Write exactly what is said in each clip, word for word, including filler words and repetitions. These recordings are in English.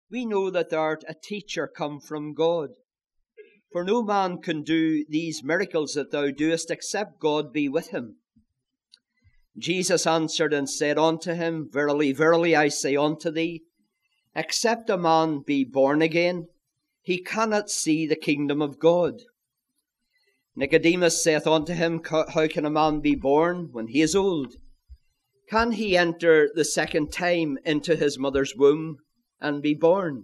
we know that thou art a teacher come from God. For no man can do these miracles that thou doest, except God be with him. Jesus answered and said unto him, Verily, verily, I say unto thee, except a man be born again, he cannot see the kingdom of God. Nicodemus saith unto him, How can a man be born when he is old? Can he enter the second time into his mother's womb and be born?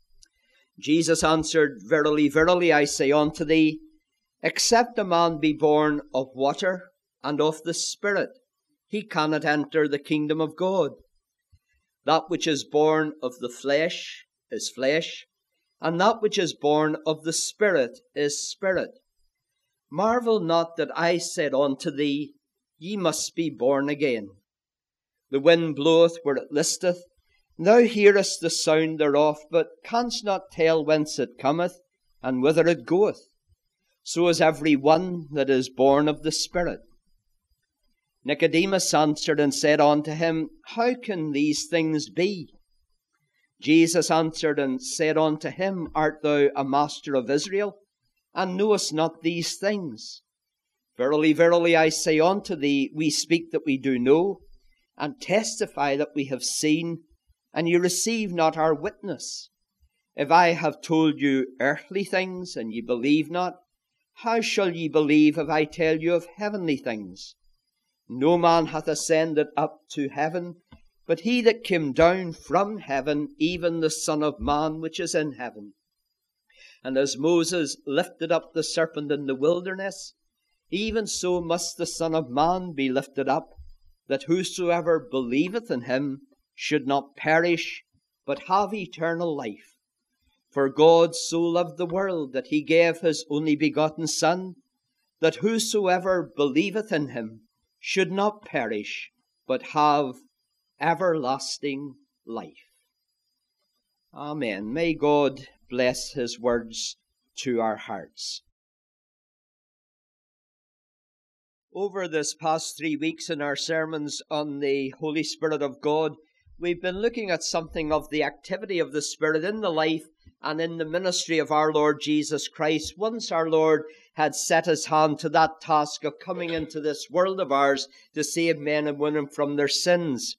Jesus answered, Verily, verily, I say unto thee, except a man be born of water and of the Spirit, he cannot enter the kingdom of God. That which is born of the flesh is flesh, and that which is born of the Spirit is spirit. Marvel not that I said unto thee, Ye must be born again. The wind bloweth where it listeth, thou hearest the sound thereof, but canst not tell whence it cometh, and whither it goeth. So is every one that is born of the Spirit. Nicodemus answered and said unto him, How can these things be? Jesus answered and said unto him, Art thou a master of Israel, and knowest not these things? Verily, verily, I say unto thee, we speak that we do know, and testify that we have seen, and ye receive not our witness. If I have told you earthly things, and ye believe not, how shall ye believe if I tell you of heavenly things? No man hath ascended up to heaven, but he that came down from heaven, even the Son of Man which is in heaven. And as Moses lifted up the serpent in the wilderness, even so must the Son of Man be lifted up, that whosoever believeth in him should not perish, but have eternal life. For God so loved the world that he gave his only begotten Son, that whosoever believeth in him should not perish, but have everlasting life. Amen. May God bless his words to our hearts. Over this past three weeks in our sermons on the Holy Spirit of God, we've been looking at something of the activity of the Spirit in the life and in the ministry of our Lord Jesus Christ, once our Lord had set his hand to that task of coming into this world of ours to save men and women from their sins.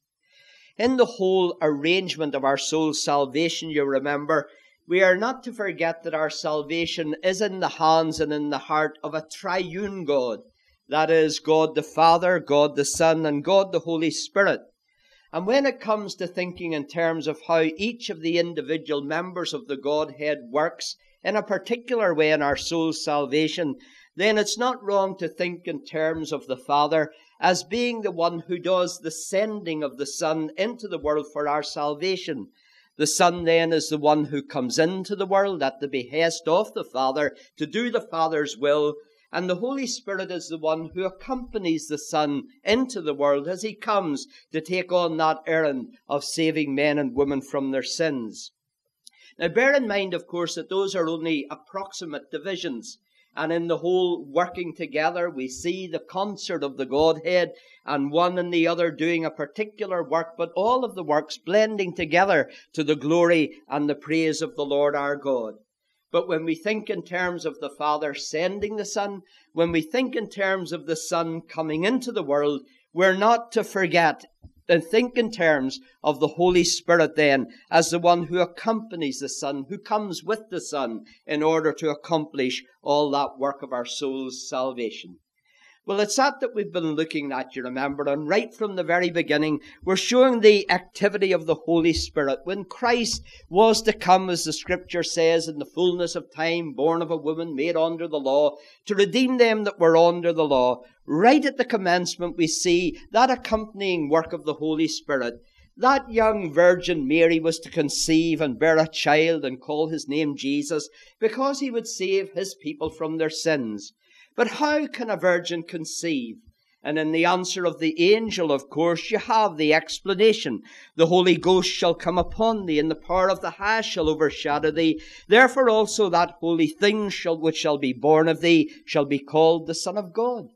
In the whole arrangement of our soul's salvation, you remember, we are not to forget that our salvation is in the hands and in the heart of a triune God. That is, God the Father, God the Son, and God the Holy Spirit. And when it comes to thinking in terms of how each of the individual members of the Godhead works in a particular way in our soul's salvation, then it's not wrong to think in terms of the Father as being the one who does the sending of the Son into the world for our salvation. The Son then is the one who comes into the world at the behest of the Father to do the Father's will, and the Holy Spirit is the one who accompanies the Son into the world as he comes to take on that errand of saving men and women from their sins. Now bear in mind, of course, that those are only approximate divisions. And in the whole working together, we see the concert of the Godhead and one and the other doing a particular work, but all of the works blending together to the glory and the praise of the Lord our God. But when we think in terms of the Father sending the Son, when we think in terms of the Son coming into the world, we're not to forget and think in terms of the Holy Spirit then as the one who accompanies the Son, who comes with the Son in order to accomplish all that work of our soul's salvation. Well, it's that that we've been looking at, you remember, and right from the very beginning, we're showing the activity of the Holy Spirit. When Christ was to come, as the Scripture says, in the fullness of time, born of a woman, made under the law, to redeem them that were under the law, right at the commencement we see that accompanying work of the Holy Spirit. That young Virgin Mary was to conceive and bear a child and call his name Jesus, because he would save his people from their sins. But how can a virgin conceive? And in the answer of the angel, of course, you have the explanation. The Holy Ghost shall come upon thee, and the power of the highest shall overshadow thee. Therefore also that holy thing shall, which shall be born of thee shall be called the Son of God.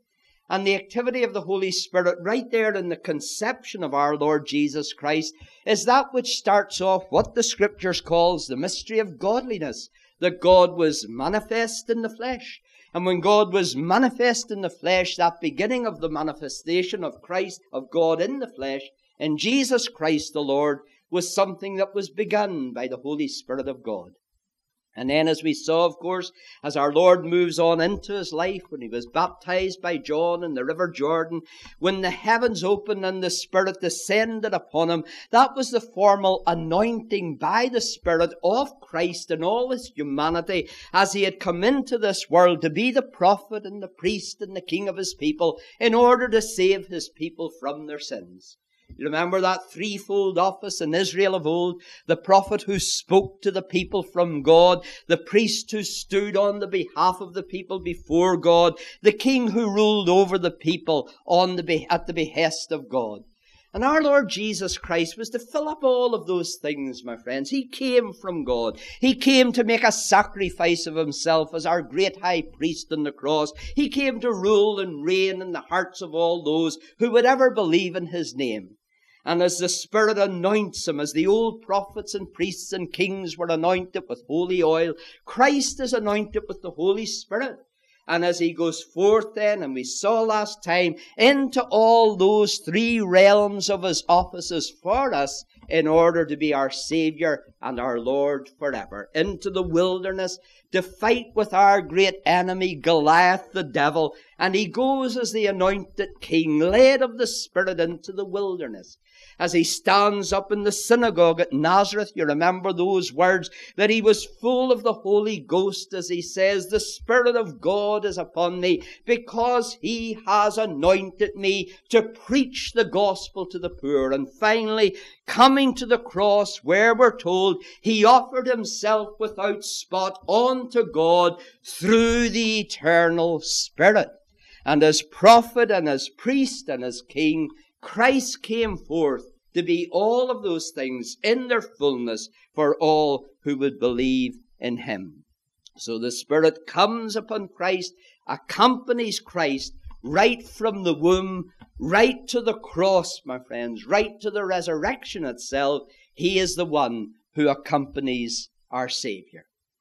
And the activity of the Holy Spirit right there in the conception of our Lord Jesus Christ is that which starts off what the Scriptures calls the mystery of godliness, that God was manifest in the flesh. And when God was manifest in the flesh, that beginning of the manifestation of Christ, of God in the flesh, in Jesus Christ the Lord, was something that was begun by the Holy Spirit of God. And then, as we saw, of course, as our Lord moves on into his life, when he was baptized by John in the River Jordan, when the heavens opened and the Spirit descended upon him, that was the formal anointing by the Spirit of Christ in all his humanity, as he had come into this world to be the prophet and the priest and the king of his people, in order to save his people from their sins. You remember that threefold office in Israel of old? The prophet who spoke to the people from God, the priest who stood on the behalf of the people before God, the king who ruled over the people on the be- at the behest of God. And our Lord Jesus Christ was to fill up all of those things, my friends. He came from God. He came to make a sacrifice of himself as our great high priest on the cross. He came to rule and reign in the hearts of all those who would ever believe in his name. And as the Spirit anoints him, as the old prophets and priests and kings were anointed with holy oil, Christ is anointed with the Holy Spirit. And as he goes forth then, and we saw last time, into all those three realms of his offices for us, in order to be our Saviour and our Lord forever. Into the wilderness to fight with our great enemy, Goliath the devil. And he goes as the anointed king, led of the Spirit into the wilderness. As he stands up in the synagogue at Nazareth, you remember those words, that he was full of the Holy Ghost, as he says, the Spirit of God is upon me, because he has anointed me to preach the gospel to the poor. And finally, coming to the cross, where we're told he offered himself without spot unto God through the eternal Spirit. And as prophet and as priest and as king, Christ came forth to be all of those things in their fullness for all who would believe in him. So the Spirit comes upon Christ, accompanies Christ right from the womb, right to the cross, my friends, right to the resurrection itself. He is the one who accompanies our Saviour.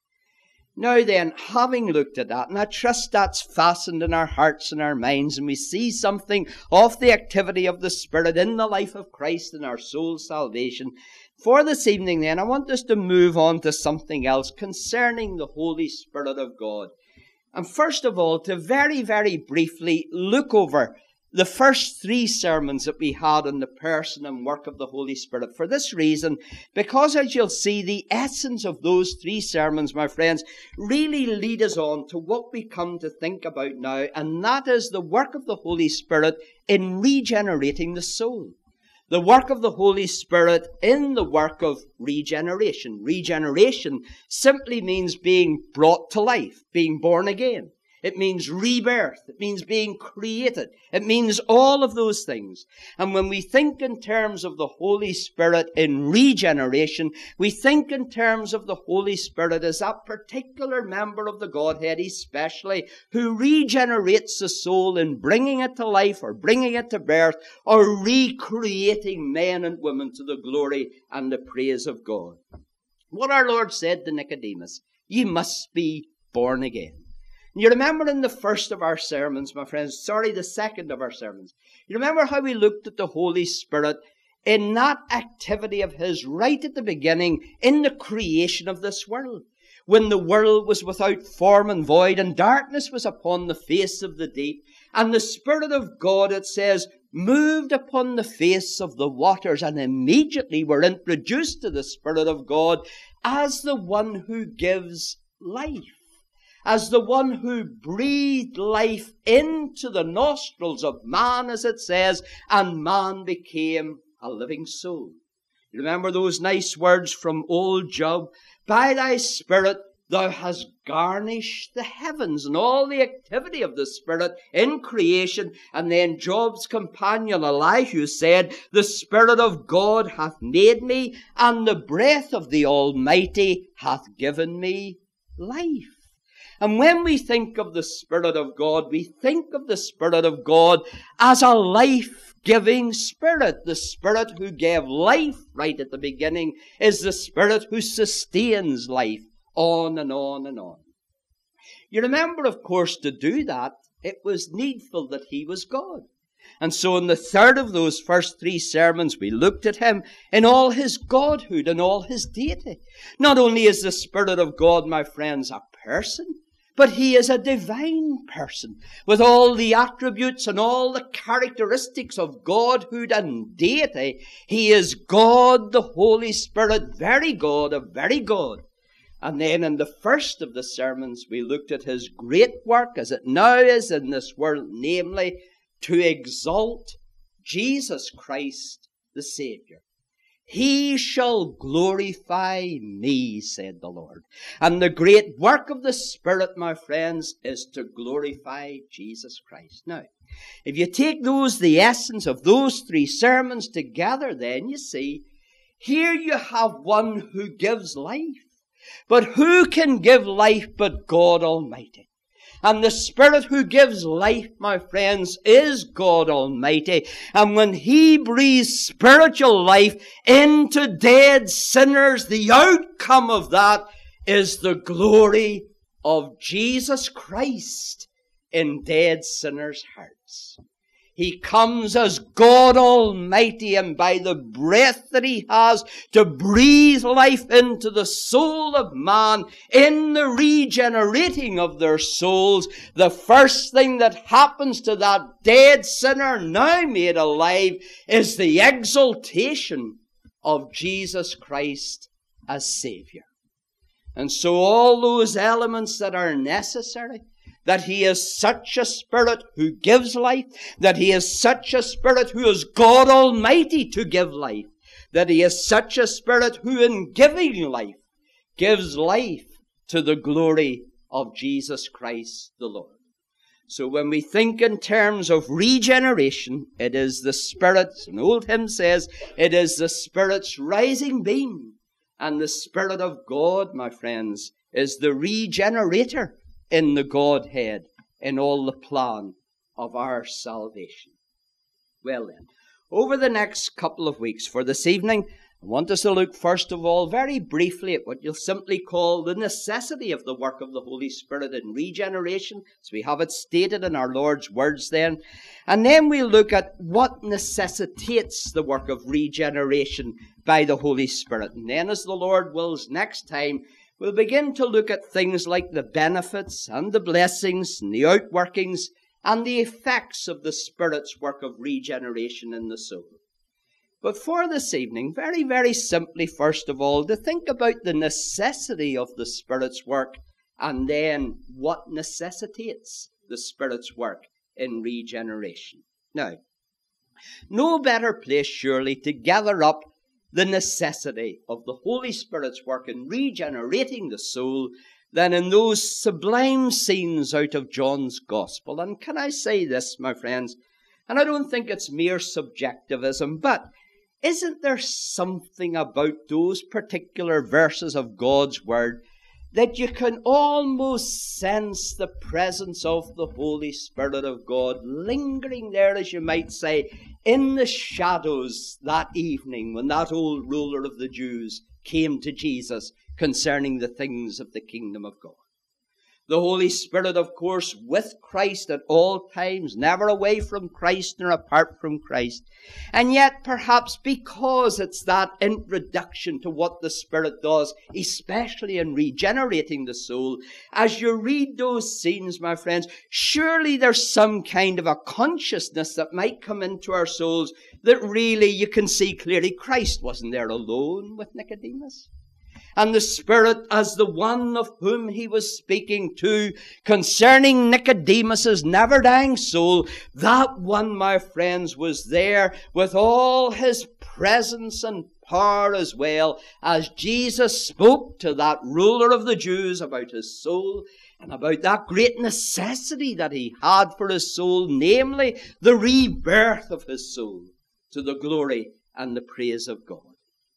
Now then, having looked at that, and I trust that's fastened in our hearts and our minds, and we see something of the activity of the Spirit in the life of Christ and our soul's salvation. For this evening then, I want us to move on to something else concerning the Holy Spirit of God. And first of all, to very, very briefly look over the first three sermons that we had on the person and work of the Holy Spirit. For this reason, because as you'll see, the essence of those three sermons, my friends, really lead us on to what we come to think about now, and that is the work of the Holy Spirit in regenerating the soul. The work of the Holy Spirit in the work of regeneration. Regeneration simply means being brought to life, being born again. It means rebirth. It means being created. It means all of those things. And when we think in terms of the Holy Spirit in regeneration, we think in terms of the Holy Spirit as that particular member of the Godhead, especially, who regenerates the soul in bringing it to life or bringing it to birth or recreating men and women to the glory and the praise of God. What our Lord said to Nicodemus, "You must be born again." You remember in the first of our sermons, my friends, sorry, the second of our sermons, you remember how we looked at the Holy Spirit in that activity of his right at the beginning in the creation of this world. When the world was without form and void and darkness was upon the face of the deep, and the Spirit of God, it says, moved upon the face of the waters, and immediately were introduced to the Spirit of God as the one who gives life. As the one who breathed life into the nostrils of man, as it says, and man became a living soul. You remember those nice words from old Job? By thy Spirit thou hast garnished the heavens, and all the activity of the Spirit in creation. And then Job's companion Elihu said, the Spirit of God hath made me, and the breath of the Almighty hath given me life. And when we think of the Spirit of God, we think of the Spirit of God as a life-giving Spirit. The Spirit who gave life right at the beginning is the Spirit who sustains life on and on and on. You remember, of course, to do that, it was needful that he was God. And so in the third of those first three sermons, we looked at him in all his godhood and all his deity. Not only is the Spirit of God, my friends, a person, but he is a divine person with all the attributes and all the characteristics of godhood and deity. He is God, the Holy Spirit, very God, a very God. And then in the first of the sermons, we looked at his great work as it now is in this world, namely, to exalt Jesus Christ, the Savior. He shall glorify me, said the Lord. And the great work of the Spirit, my friends, is to glorify Jesus Christ. Now, if you take those, the essence of those three sermons together, then you see, here you have one who gives life. But who can give life but God Almighty? And the Spirit who gives life, my friends, is God Almighty. And when he breathes spiritual life into dead sinners, the outcome of that is the glory of Jesus Christ in dead sinners' hearts. He comes as God Almighty, and by the breath that he has to breathe life into the soul of man, in the regenerating of their souls, the first thing that happens to that dead sinner now made alive is the exaltation of Jesus Christ as Savior. And so all those elements that are necessary, that he is such a Spirit who gives life, that he is such a Spirit who is God Almighty to give life, that he is such a Spirit who in giving life gives life to the glory of Jesus Christ the Lord. So when we think in terms of regeneration, it is the Spirit's, an old hymn says, it is the Spirit's rising beam. And the Spirit of God, my friends, is the regenerator in the Godhead, in all the plan of our salvation. Well then, over the next couple of weeks, for this evening, I want us to look first of all very briefly at what you'll simply call the necessity of the work of the Holy Spirit in regeneration, as we have it stated in our Lord's words then. And then we'll look at what necessitates the work of regeneration by the Holy Spirit. And then, as the Lord wills, next time, we'll begin to look at things like the benefits and the blessings and the outworkings and the effects of the Spirit's work of regeneration in the soul. But for this evening, very, very simply, first of all, to think about the necessity of the Spirit's work and then what necessitates the Spirit's work in regeneration. Now, no better place surely to gather up the necessity of the Holy Spirit's work in regenerating the soul than in those sublime scenes out of John's Gospel. And can I say this, my friends, and I don't think it's mere subjectivism, but isn't there something about those particular verses of God's Word that you can almost sense the presence of the Holy Spirit of God lingering there, as you might say, in the shadows that evening when that old ruler of the Jews came to Jesus concerning the things of the kingdom of God? The Holy Spirit, of course, with Christ at all times, never away from Christ nor apart from Christ. And yet, perhaps because it's that introduction to what the Spirit does, especially in regenerating the soul, as you read those scenes, my friends, surely there's some kind of a consciousness that might come into our souls that really you can see clearly Christ wasn't there alone with Nicodemus. And the Spirit, as the one of whom he was speaking to concerning Nicodemus's never-dying soul, that one, my friends, was there with all his presence and power as well, as Jesus spoke to that ruler of the Jews about his soul and about that great necessity that he had for his soul, namely the rebirth of his soul to the glory and the praise of God.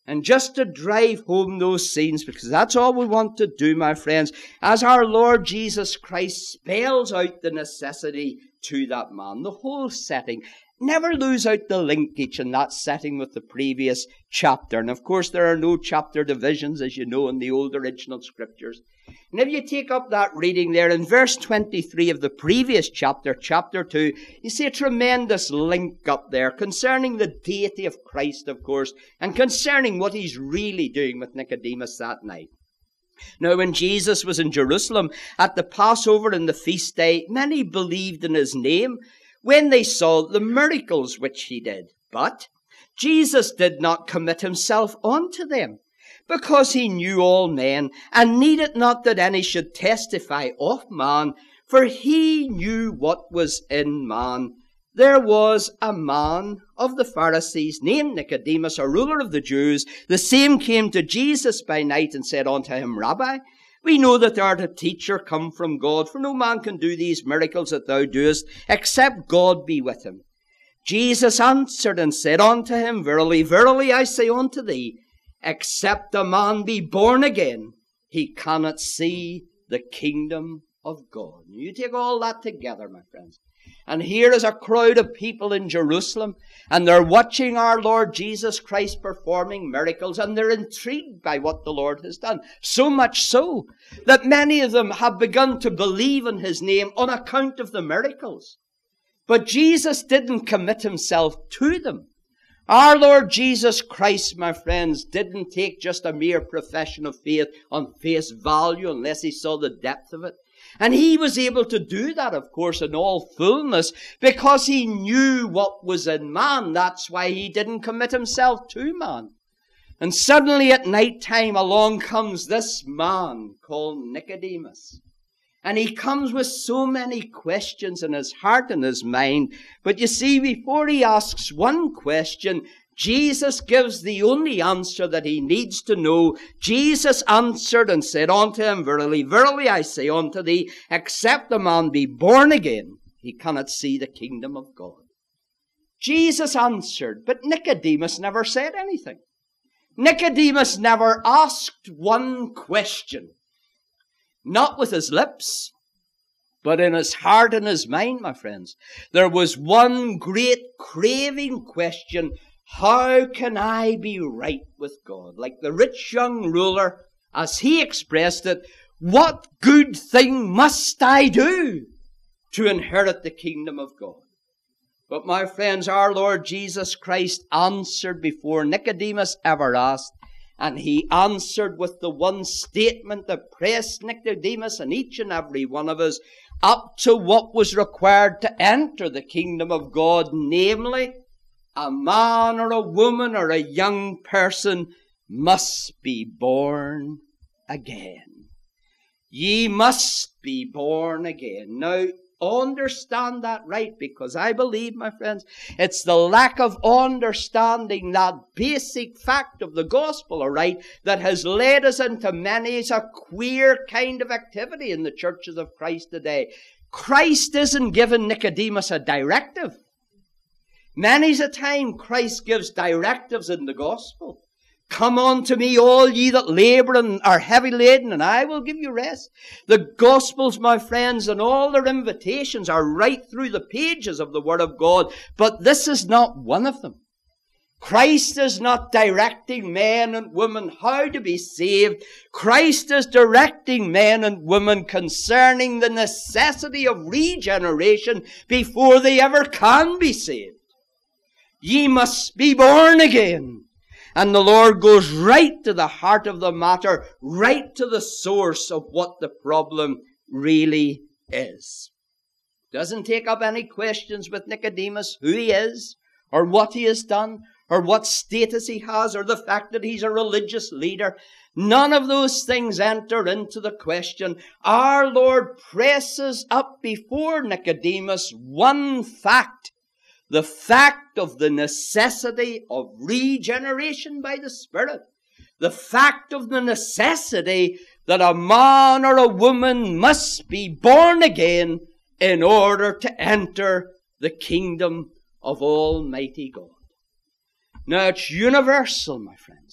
And just to drive home those scenes, because that's all we want to do, my friends, as our Lord Jesus Christ spells out the necessity to that man, the whole setting. Never lose out the linkage in that setting with the previous chapter. And of course, there are no chapter divisions, as you know, in the old original scriptures. And if you take up that reading there in verse twenty-three of the previous chapter, chapter two, you see a tremendous link up there concerning the deity of Christ, of course, and concerning what he's really doing with Nicodemus that night. Now, when Jesus was in Jerusalem at the Passover and the feast day, many believed in his name when they saw the miracles which he did. But Jesus did not commit himself unto them, because he knew all men, and needed not that any should testify of man, for he knew what was in man. There was a man of the Pharisees named Nicodemus, a ruler of the Jews. The same came to Jesus by night and said unto him, Rabbi, we know that thou art a teacher come from God, for no man can do these miracles that thou doest, except God be with him. Jesus answered and said unto him, Verily, verily, I say unto thee, except a man be born again, he cannot see the kingdom of God. You take all that together, my friends. And here is a crowd of people in Jerusalem, and they're watching our Lord Jesus Christ performing miracles, and they're intrigued by what the Lord has done. So much so that many of them have begun to believe in his name on account of the miracles. But Jesus didn't commit himself to them. Our Lord Jesus Christ, my friends, didn't take just a mere profession of faith on face value unless he saw the depth of it. And he was able to do that, of course, in all fullness, because he knew what was in man. That's why he didn't commit himself to man. And suddenly at night time along comes this man called Nicodemus. And he comes with so many questions in his heart and his mind. But you see, before he asks one question, Jesus gives the only answer that he needs to know. Jesus answered and said unto him, Verily, verily, I say unto thee, except a man be born again, he cannot see the kingdom of God. Jesus answered, but Nicodemus never said anything. Nicodemus never asked one question. Not with his lips, but in his heart and his mind, my friends. There was one great craving question. How can I be right with God? Like the rich young ruler, as he expressed it, what good thing must I do to inherit the kingdom of God? But my friends, our Lord Jesus Christ answered before Nicodemus ever asked. And he answered with the one statement that pressed Nicodemus and each and every one of us up to what was required to enter the kingdom of God, namely, a man or a woman or a young person must be born again. Ye must be born again. Now, understand that right, because I believe, my friends, it's the lack of understanding that basic fact of the gospel, all right, that has led us into many a queer kind of activity in the churches of Christ today. Christ isn't giving Nicodemus a directive. Many's a time Christ gives directives in the gospel. Come unto me, all ye that labor and are heavy laden, and I will give you rest. The Gospels, my friends, and all their invitations are right through the pages of the Word of God, but this is not one of them. Christ is not directing men and women how to be saved. Christ is directing men and women concerning the necessity of regeneration before they ever can be saved. Ye must be born again. And the Lord goes right to the heart of the matter, right to the source of what the problem really is. Doesn't take up any questions with Nicodemus, who he is, or what he has done, or what status he has, or the fact that he's a religious leader. None of those things enter into the question. Our Lord presses up before Nicodemus one fact. The fact of the necessity of regeneration by the Spirit. The fact of the necessity that a man or a woman must be born again in order to enter the kingdom of Almighty God. Now, it's universal, my friends.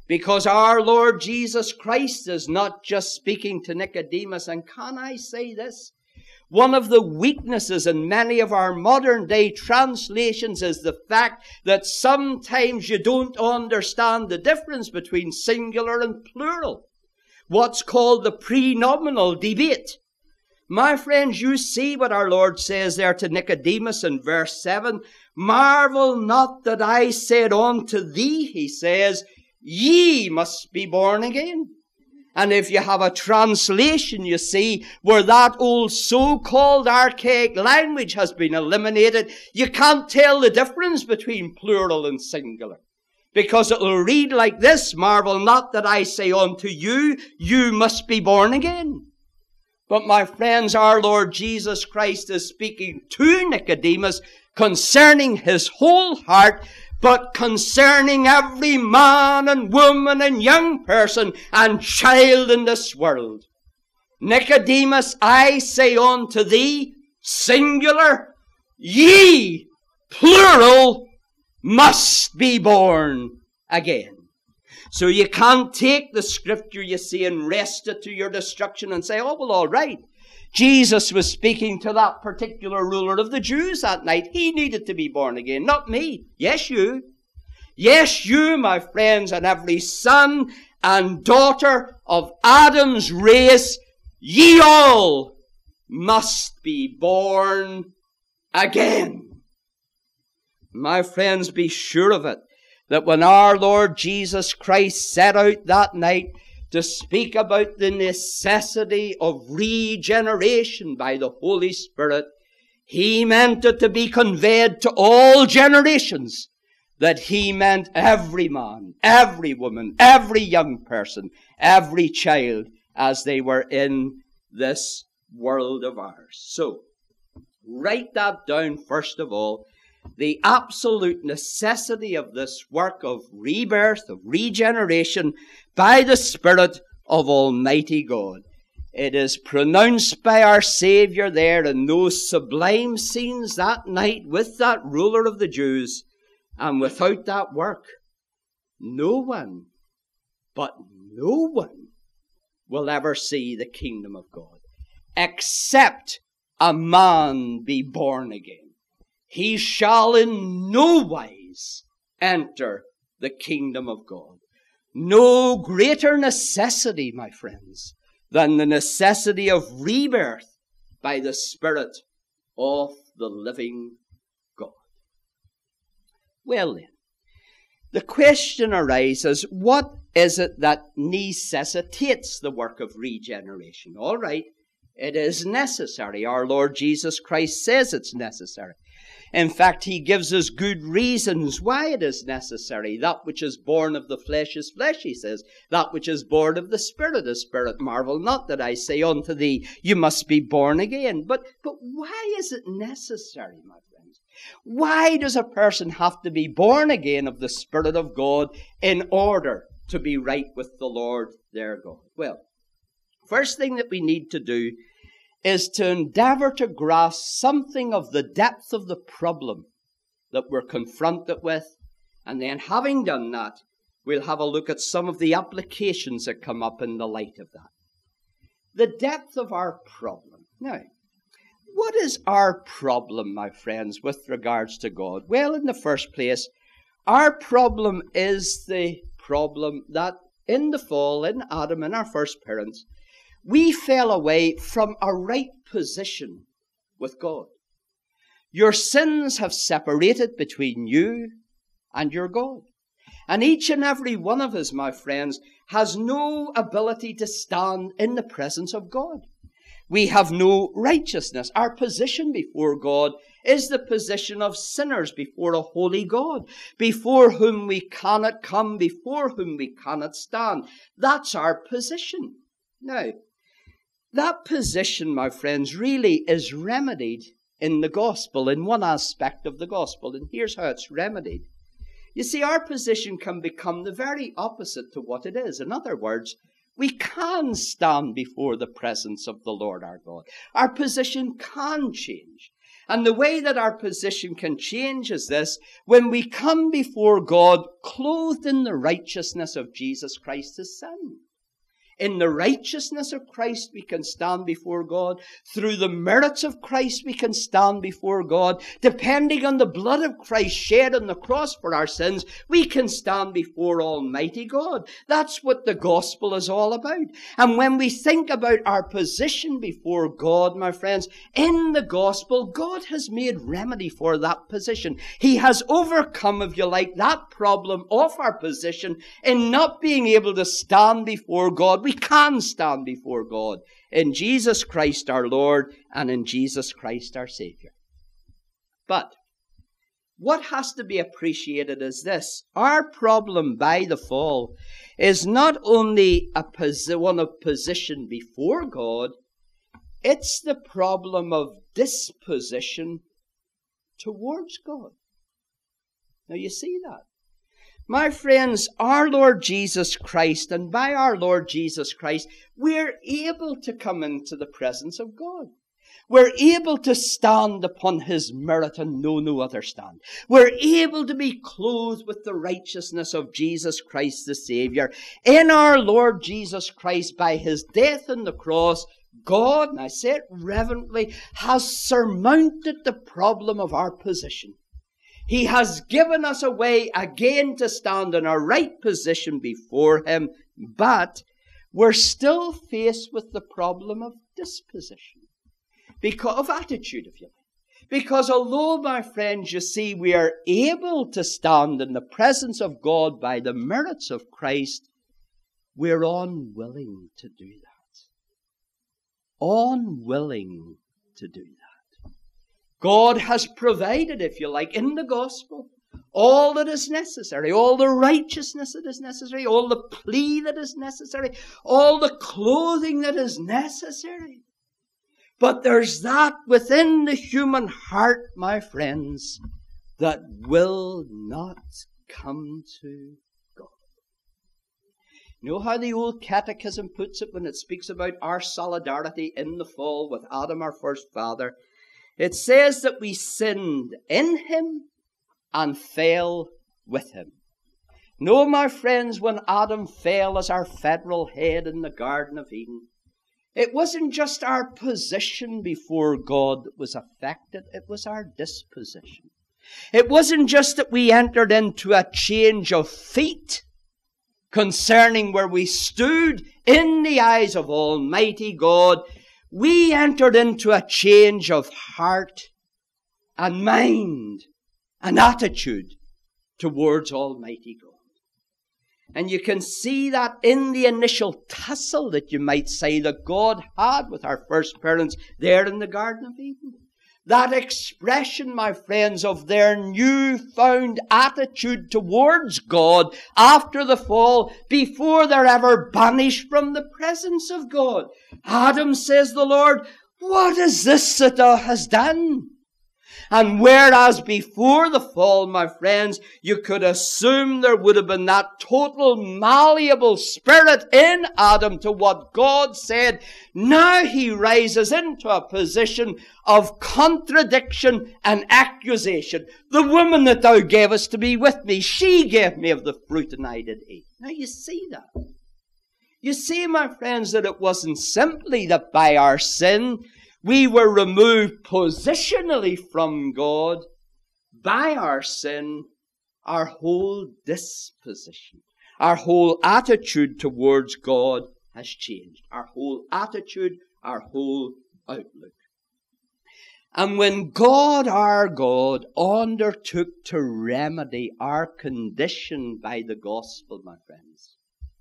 Because our Lord Jesus Christ is not just speaking to Nicodemus. And can I say this? One of the weaknesses in many of our modern day translations is the fact that sometimes you don't understand the difference between singular and plural. What's called the prenominal debate. My friends, you see what our Lord says there to Nicodemus in verse seven. Marvel not that I said unto thee, he says, ye must be born again. And if you have a translation, you see, where that old so-called archaic language has been eliminated, you can't tell the difference between plural and singular. Because it will read like this, marvel not that I say unto you, you must be born again. But my friends, our Lord Jesus Christ is speaking to Nicodemus concerning his whole heart, but concerning every man and woman and young person and child in this world. Nicodemus, I say unto thee, singular, ye, plural, must be born again. So you can't take the scripture, you see, and wrest it to your destruction and say, oh, well, all right. Jesus was speaking to that particular ruler of the Jews that night. He needed to be born again, not me. Yes, you. Yes, you, my friends, and every son and daughter of Adam's race, ye all must be born again. My friends, be sure of it, that when our Lord Jesus Christ set out that night to speak about the necessity of regeneration by the Holy Spirit, he meant it to be conveyed to all generations, that he meant every man, every woman, every young person, every child, as they were in this world of ours. So, write that down first of all. The absolute necessity of this work of rebirth, of regeneration by the Spirit of Almighty God. It is pronounced by our Savior there in those sublime scenes that night with that ruler of the Jews. And without that work, no one, but no one, will ever see the kingdom of God, except a man be born again. He shall in no wise enter the kingdom of God. No greater necessity, my friends, than the necessity of rebirth by the Spirit of the living God. Well then, the question arises, what is it that necessitates the work of regeneration? All right, it is necessary. Our Lord Jesus Christ says it's necessary. In fact, he gives us good reasons why it is necessary. That which is born of the flesh is flesh, he says. That which is born of the Spirit is spirit. Marvel not that I say unto thee, you must be born again. But, but why is it necessary, my friends? Why does a person have to be born again of the Spirit of God in order to be right with the Lord their God? Well, first thing that we need to do is to endeavor to grasp something of the depth of the problem that we're confronted with. And then having done that, we'll have a look at some of the applications that come up in the light of that. The depth of our problem. Now, what is our problem, my friends, with regards to God? Well, in the first place, our problem is the problem that in the fall, in Adam and our first parents, we fell away from a right position with God. Your sins have separated between you and your God. And each and every one of us, my friends, has no ability to stand in the presence of God. We have no righteousness. Our position before God is the position of sinners before a holy God, before whom we cannot come, before whom we cannot stand. That's our position. Now, that position, my friends, really is remedied in the gospel, in one aspect of the gospel. And here's how it's remedied. You see, our position can become the very opposite to what it is. In other words, we can stand before the presence of the Lord our God. Our position can change. And the way that our position can change is this: when we come before God clothed in the righteousness of Jesus Christ, his Son. In the righteousness of Christ, we can stand before God. Through the merits of Christ, we can stand before God. Depending on the blood of Christ shed on the cross for our sins, we can stand before Almighty God. That's what the gospel is all about. And when we think about our position before God, my friends, in the gospel, God has made remedy for that position. He has overcome, if you like, that problem of our position in not being able to stand before God. We can stand before God in Jesus Christ our Lord and in Jesus Christ our Savior. But what has to be appreciated is this: our problem by the fall is not only a posi- one of position before God, it's the problem of disposition towards God. Now you see that. My friends, our Lord Jesus Christ, and by our Lord Jesus Christ, we're able to come into the presence of God. We're able to stand upon his merit and know no other stand. We're able to be clothed with the righteousness of Jesus Christ the Savior. In our Lord Jesus Christ, by his death on the cross, God, and I say it reverently, has surmounted the problem of our position. He has given us a way again to stand in our right position before him, but we're still faced with the problem of disposition, because of attitude, if you like. Because although, my friends, you see, we are able to stand in the presence of God by the merits of Christ, we're unwilling to do that. Unwilling to do that. God has provided, if you like, in the gospel, all that is necessary, all the righteousness that is necessary, all the plea that is necessary, all the clothing that is necessary. But there's that within the human heart, my friends, that will not come to God. You know how the old catechism puts it when it speaks about our solidarity in the fall with Adam, our first father? It says that we sinned in him and fell with him. No, my friends, when Adam fell as our federal head in the Garden of Eden, it wasn't just our position before God that was affected, it was our disposition. It wasn't just that we entered into a change of feet concerning where we stood in the eyes of Almighty God. We entered into a change of heart and mind and attitude towards Almighty God. And you can see that in the initial tussle, that you might say, that God had with our first parents there in the Garden of Eden. That expression, my friends, of their newfound attitude towards God after the fall, before they're ever banished from the presence of God. Adam says, the Lord, what is this that thou hast done? And whereas before the fall, my friends, you could assume there would have been that total malleable spirit in Adam to what God said, now he rises into a position of contradiction and accusation. The woman that thou gavest to be with me, she gave me of the fruit and I did eat. Now you see that. You see, my friends, that it wasn't simply that by our sin we were removed positionally from God. By our sin, our whole disposition, our whole attitude towards God has changed. Our whole attitude, our whole outlook. And when God, our God, undertook to remedy our condition by the gospel, my friends,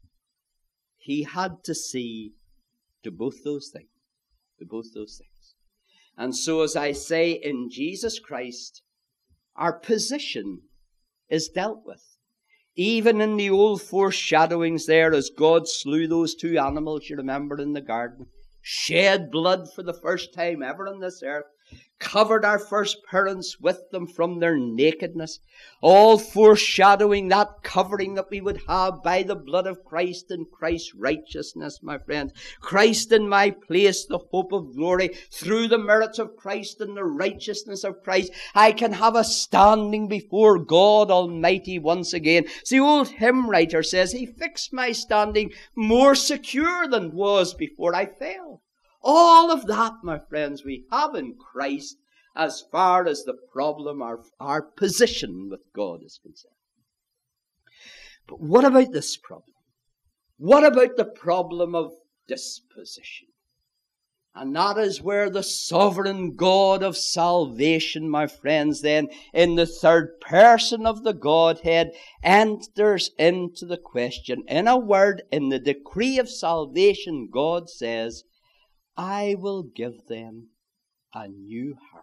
he had to see to both those things. To both those things. And so, as I say, in Jesus Christ, our position is dealt with. Even in the old foreshadowings there, as God slew those two animals, you remember, in the garden, shed blood for the first time ever on this earth, covered our first parents with them from their nakedness, all foreshadowing that covering that we would have by the blood of Christ and Christ's righteousness, my friends. Christ in my place, the hope of glory. Through the merits of Christ and the righteousness of Christ, I can have a standing before God Almighty once again. So the old hymn writer says, He fixed my standing more secure than was before I fell. All of that, my friends, we have in Christ as far as the problem, our, our position with God is concerned. But what about this problem? What about the problem of disposition? And that is where the sovereign God of salvation, my friends, then, in the third person of the Godhead, enters into the question. In a word, in the decree of salvation, God says, I will give them a new heart.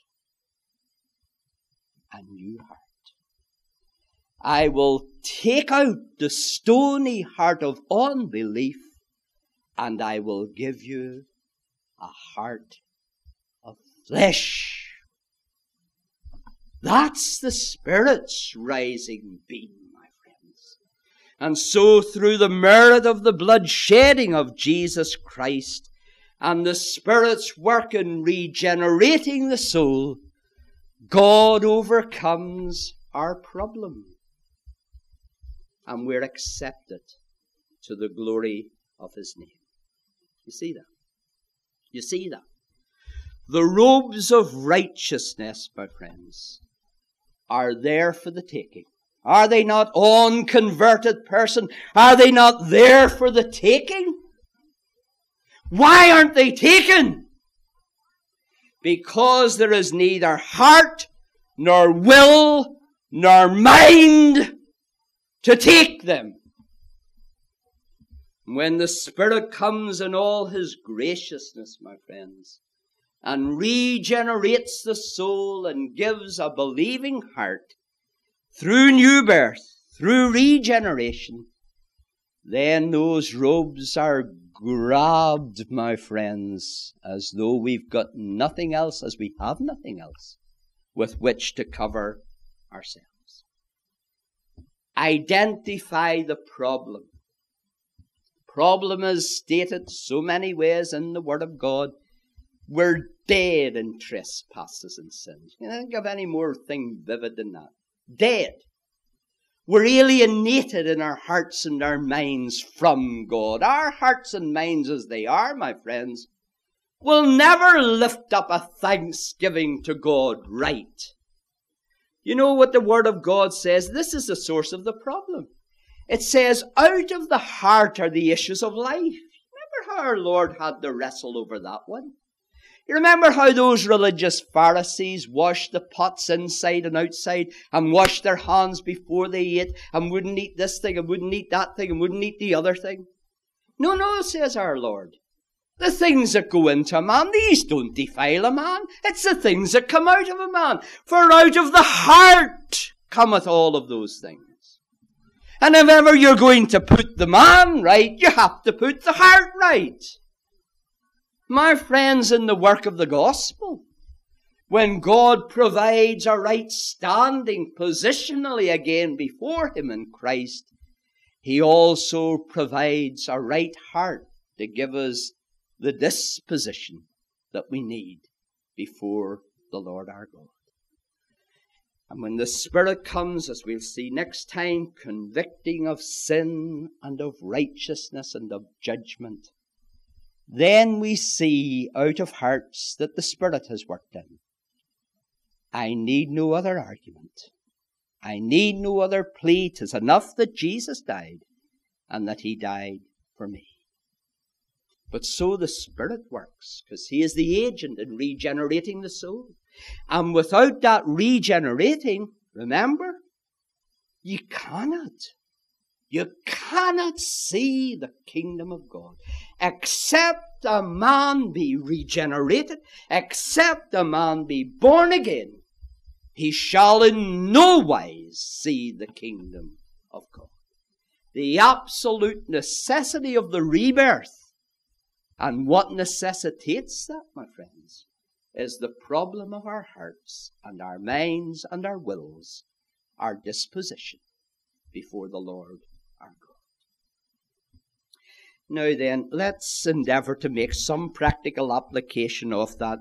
A new heart. I will take out the stony heart of unbelief, and I will give you a heart of flesh. That's the Spirit's rising beam, my friends. And so through the merit of the blood shedding of Jesus Christ, and the Spirit's work in regenerating the soul, God overcomes our problem. And we're accepted to the glory of His name. You see that? You see that? The robes of righteousness, my friends, are there for the taking. Are they not, unconverted person? Are they not there for the taking? Why aren't they taken? Because there is neither heart, nor will, nor mind to take them. When the Spirit comes in all His graciousness, my friends, and regenerates the soul and gives a believing heart through new birth, through regeneration, then those robes are grabbed, my friends, as though we've got nothing else, as we have nothing else with which to cover ourselves. Identify the problem. Problem is stated so many ways in the Word of God. We're dead in trespasses and sins. You don't think of any more thing vivid than that. Dead. We're alienated in our hearts and our minds from God. Our hearts and minds as they are, my friends, will never lift up a thanksgiving to God right. You know what the Word of God says? This is the source of the problem. It says, out of the heart are the issues of life. Remember how our Lord had to wrestle over that one? You remember how those religious Pharisees washed the pots inside and outside and washed their hands before they ate and wouldn't eat this thing and wouldn't eat that thing and wouldn't eat the other thing? No, no, says our Lord. The things that go into a man, these don't defile a man. It's the things that come out of a man. For out of the heart cometh all of those things. And if ever you're going to put the man right, you have to put the heart right. My friends, in the work of the gospel, when God provides a right standing positionally again before Him in Christ, He also provides a right heart to give us the disposition that we need before the Lord our God. And when the Spirit comes, as we'll see next time, convicting of sin and of righteousness and of judgment, then we see out of hearts that the Spirit has worked in. I need no other argument. I need no other plea. 'Tis enough that Jesus died and that He died for me. But so the Spirit works, because He is the agent in regenerating the soul. And without that regenerating, remember, you cannot. You cannot see the kingdom of God. Except a man be regenerated, except a man be born again, he shall in no wise see the kingdom of God. The absolute necessity of the rebirth. And what necessitates that, my friends? is the problem of our hearts and our minds and our wills, our disposition before the Lord our God. Now then, let's endeavour to make some practical application of that.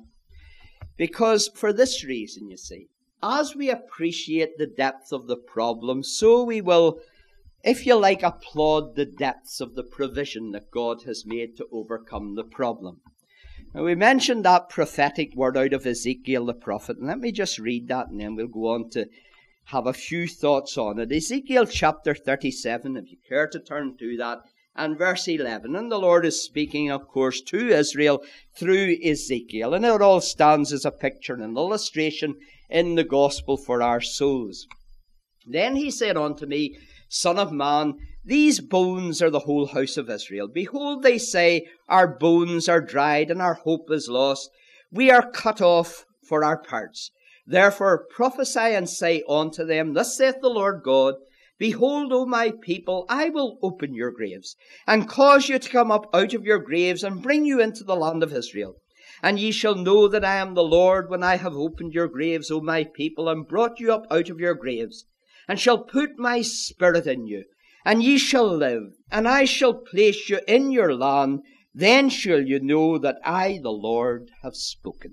Because for this reason, you see, as we appreciate the depth of the problem, so we will, if you like, applaud the depths of the provision that God has made to overcome the problem. Now, we mentioned that prophetic word out of Ezekiel the prophet, and let me just read that and then we'll go on to have a few thoughts on it. Ezekiel chapter thirty-seven, if you care to turn to that, and verse eleven. And the Lord is speaking, of course, to Israel through Ezekiel, and it all stands as a picture and an illustration in the gospel for our souls. Then he said unto me, Son of man, these bones are the whole house of Israel. Behold, they say, Our bones are dried, and our hope is lost. We are cut off for our parts. Therefore prophesy and say unto them, Thus saith the Lord God, Behold, O my people, I will open your graves, and cause you to come up out of your graves, and bring you into the land of Israel. And ye shall know that I am the Lord, when I have opened your graves, O my people, and brought you up out of your graves, and shall put my spirit in you, and ye shall live, and I shall place you in your land. Then shall you know that I, the Lord, have spoken.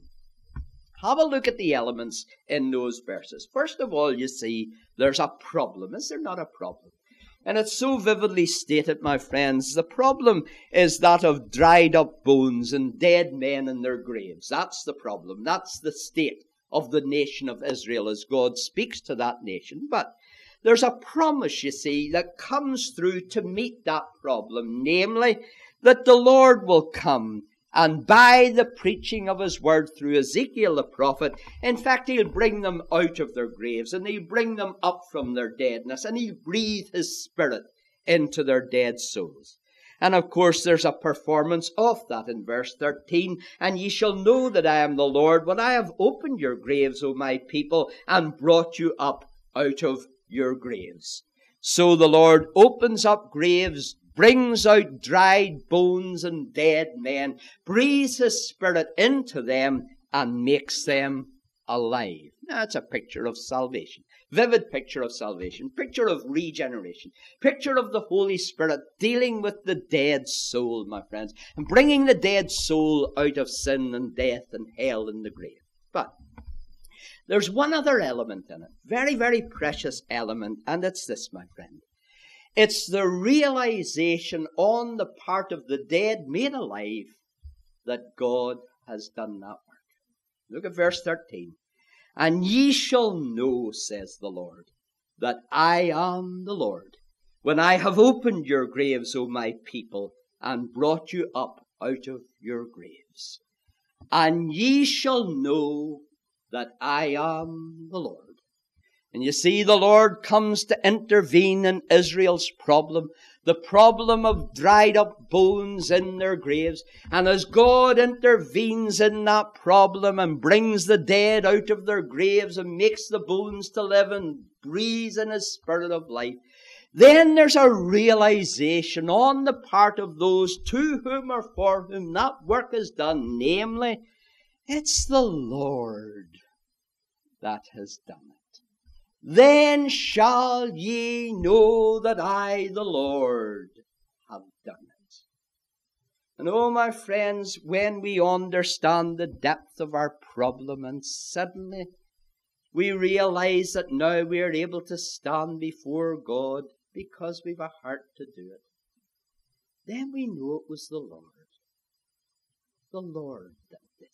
Have a look at the elements in those verses. First of all, you see, there's a problem. Is there not a problem? And it's so vividly stated, my friends. The problem is that of dried up bones and dead men in their graves. That's the problem. That's the state of the nation of Israel as God speaks to that nation. But there's a promise, you see, that comes through to meet that problem, namely that the Lord will come, and by the preaching of his word through Ezekiel the prophet, in fact, he'll bring them out of their graves, and he'll bring them up from their deadness, and he'll breathe his spirit into their dead souls. And of course, there's a performance of that in verse thirteen. And ye shall know that I am the Lord, when I have opened your graves, O my people, and brought you up out of your graves. So the Lord opens up graves, brings out dried bones and dead men, breathes his spirit into them, and makes them alive. Now, that's a picture of salvation. Vivid picture of salvation. Picture of regeneration. Picture of the Holy Spirit dealing with the dead soul, my friends, and bringing the dead soul out of sin and death and hell and the grave. But there's one other element in it, very, very precious element, and it's this, my friend. It's the realization on the part of the dead made alive that God has done that work. Look at verse thirteen. And ye shall know, says the Lord, that I am the Lord, when I have opened your graves, O my people, and brought you up out of your graves. And ye shall know that I am the Lord. And you see, the Lord comes to intervene in Israel's problem, the problem of dried up bones in their graves. And as God intervenes in that problem and brings the dead out of their graves and makes the bones to live and breathes in his spirit of life, then there's a realization on the part of those to whom or for whom that work is done, namely, it's the Lord that has done it. Then shall ye know that I, the Lord, have done it. And oh, my friends, when we understand the depth of our problem, and suddenly we realize that now we are able to stand before God because we've a heart to do it, then we know it was the Lord. The Lord that did it.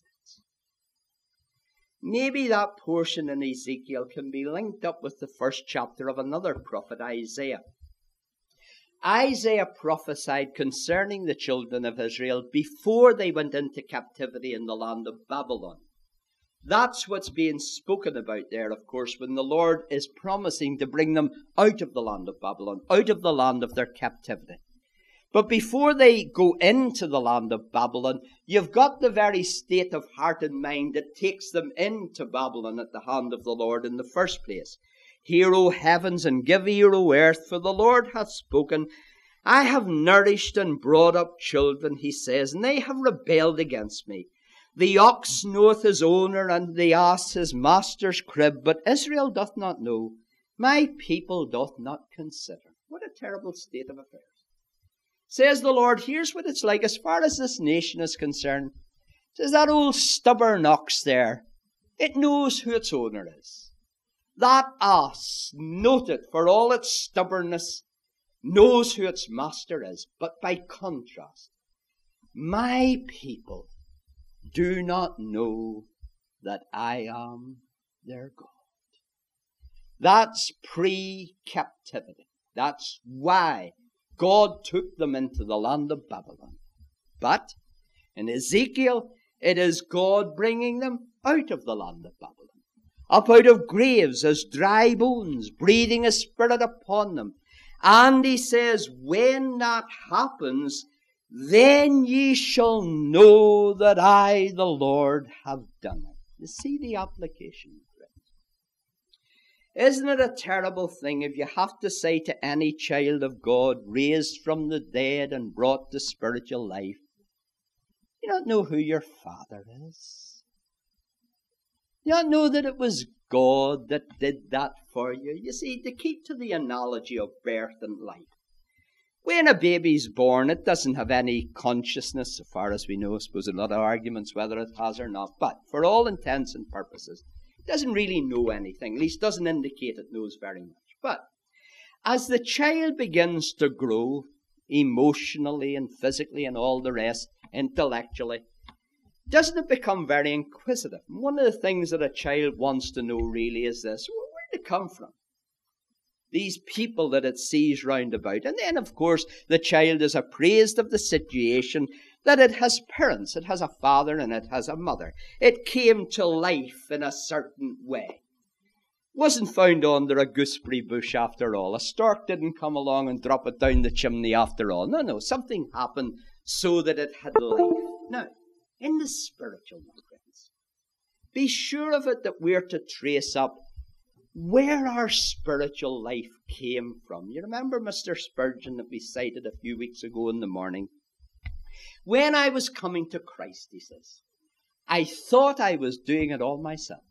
Maybe that portion in Ezekiel can be linked up with the first chapter of another prophet, Isaiah. Isaiah prophesied concerning the children of Israel before they went into captivity in the land of Babylon. That's what's being spoken about there, of course, when the Lord is promising to bring them out of the land of Babylon, out of the land of their captivity. But before they go into the land of Babylon, you've got the very state of heart and mind that takes them into Babylon at the hand of the Lord in the first place. Hear, O heavens, and give ear, O earth, for the Lord hath spoken. I have nourished and brought up children, he says, and they have rebelled against me. The ox knoweth his owner, and the ass his master's crib, but Israel doth not know, my people doth not consider. What a terrible state of affairs. Says the Lord, here's what it's like as far as this nation is concerned. Says that old stubborn ox there, it knows who its owner is. That ass, noted for all its stubbornness, knows who its master is. But by contrast, my people do not know that I am their God. That's pre-captivity. That's why God took them into the land of Babylon. But in Ezekiel, it is God bringing them out of the land of Babylon, up out of graves as dry bones, breathing a spirit upon them. And he says, when that happens, then ye shall know that I, the Lord, have done it. You see the application, friends? Isn't it a terrible thing if you have to say to any child of God raised from the dead and brought to spiritual life, you don't know who your father is? You don't know that it was God that did that for you? You see, to keep to the analogy of birth and life, when a baby's born, it doesn't have any consciousness, so far as we know. I suppose a lot of arguments whether it has or not. But for all intents and purposes, it doesn't really know anything. At least doesn't indicate it knows very much. But as the child begins to grow emotionally and physically and all the rest, intellectually, doesn't it become very inquisitive? And one of the things that a child wants to know really is this: where did it come from? These people that it sees round about. And then, of course, the child is appraised of the situation, that it has parents, it has a father and it has a mother. It came to life in a certain way. Wasn't found under a gooseberry bush after all. A stork didn't come along and drop it down the chimney after all. No, no, something happened so that it had life. Now, in the spiritual, my friends, be sure of it that we're to trace up where our spiritual life came from. You remember Mister Spurgeon that we cited a few weeks ago in the morning? When I was coming to Christ, he says, I thought I was doing it all myself.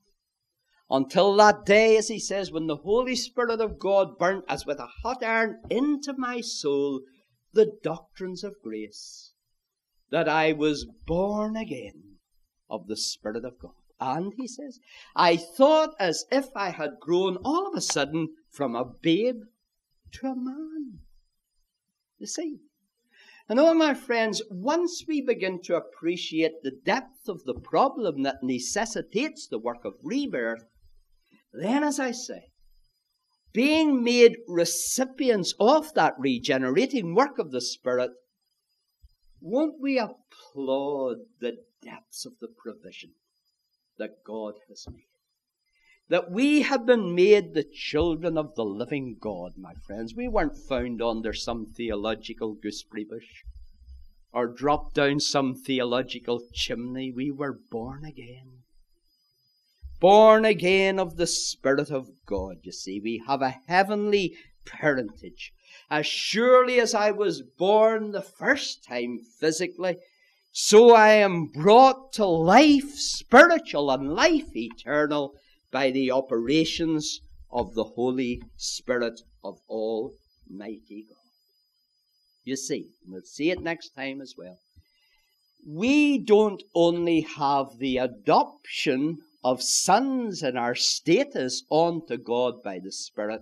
Until that day, as he says, when the Holy Spirit of God burnt as with a hot iron into my soul the doctrines of grace, that I was born again of the Spirit of God. And, he says, I thought as if I had grown all of a sudden from a babe to a man. You see? And oh, my friends, once we begin to appreciate the depth of the problem that necessitates the work of rebirth, then, as I say, being made recipients of that regenerating work of the Spirit, won't we applaud the depths of the provision that God has made? That we have been made the children of the living God, my friends. We weren't found under some theological gooseberry bush or dropped down some theological chimney. We were born again. Born again of the Spirit of God, you see. We have a heavenly parentage. As surely as I was born the first time physically, so I am brought to life spiritual and life eternal by the operations of the Holy Spirit of Almighty God. You see, we'll see it next time as well. We don't only have the adoption of sons and our status unto God by the Spirit,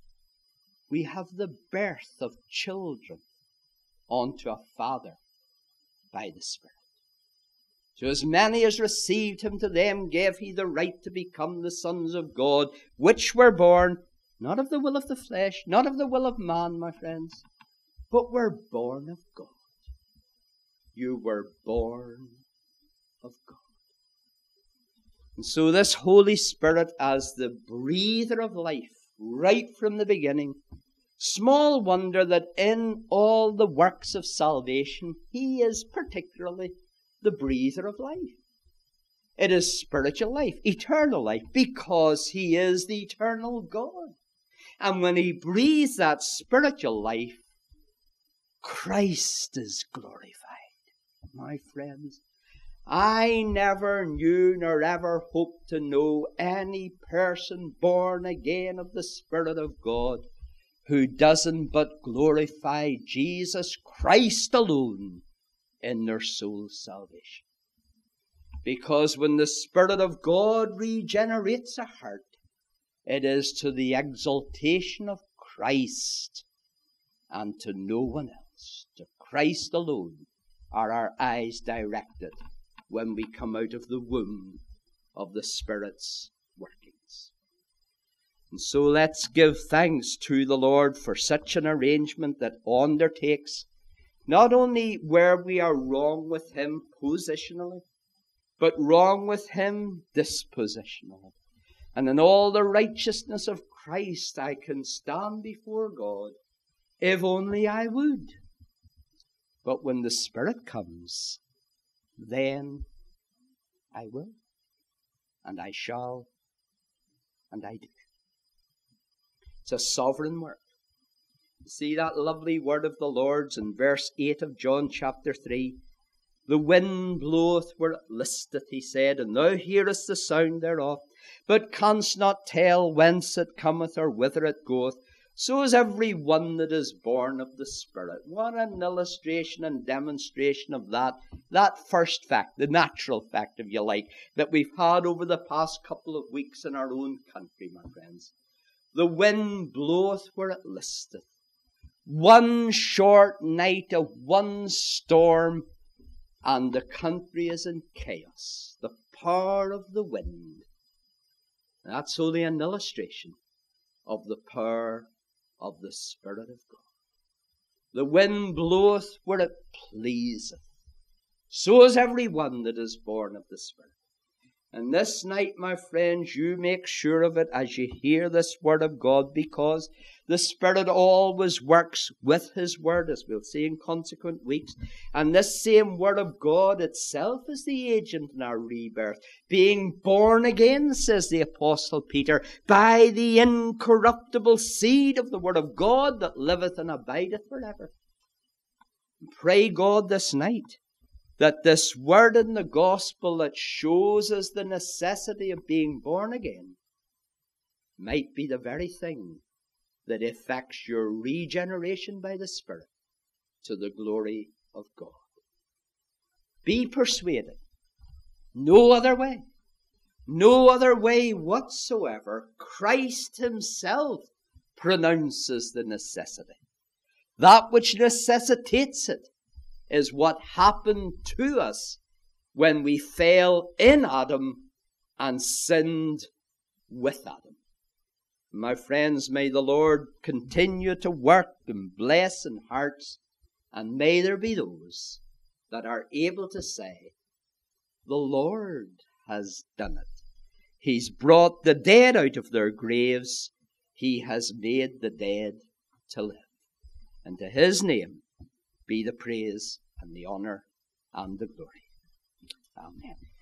we have the birth of children unto a father by the Spirit. So as many as received him, to them gave he the right to become the sons of God, which were born, not of the will of the flesh, not of the will of man, my friends, but were born of God. You were born of God. And so this Holy Spirit, as the breather of life, right from the beginning, small wonder that in all the works of salvation, he is particularly the breather of life. It is spiritual life, eternal life, because he is the eternal God. And when he breathes that spiritual life, Christ is glorified. My friends, I never knew nor ever hope to know any person born again of the Spirit of God who doesn't but glorify Jesus Christ alone in their soul's salvation. Because when the Spirit of God regenerates a heart, it is to the exaltation of Christ and to no one else. To Christ alone are our eyes directed when we come out of the womb of the Spirit's workings. And so let's give thanks to the Lord for such an arrangement that undertakes not only where we are wrong with Him positionally, but wrong with Him dispositionally. And in all the righteousness of Christ I can stand before God, if only I would. But when the Spirit comes, then I will, and I shall, and I do. It's a sovereign work. See that lovely word of the Lord's in verse eight of John chapter three. The wind bloweth where it listeth, he said, and thou hearest the sound thereof, but canst not tell whence it cometh or whither it goeth. So is every one that is born of the Spirit. What an illustration and demonstration of that, that first fact, the natural fact, if you like, that we've had over the past couple of weeks in our own country, my friends. The wind bloweth where it listeth. One short night of one storm, and the country is in chaos. The power of the wind. That's only an illustration of the power of the Spirit of God. The wind bloweth where it pleaseth. So is every one that is born of the Spirit. And this night, my friends, you make sure of it as you hear this word of God, because the Spirit always works with His word, as we'll see in consequent weeks. And this same word of God itself is the agent in our rebirth. Being born again, says the Apostle Peter, by the incorruptible seed of the word of God that liveth and abideth forever. Pray God this night that this word in the gospel that shows us the necessity of being born again might be the very thing that effects your regeneration by the Spirit to the glory of God. Be persuaded. No other way. No other way whatsoever. Christ Himself pronounces the necessity. That which necessitates it is what happened to us when we fell in Adam and sinned with Adam. My friends, may the Lord continue to work and bless in hearts, and may there be those that are able to say, the Lord has done it. He's brought the dead out of their graves. He has made the dead to live. And to His name be the praise and the honor and the glory. Amen.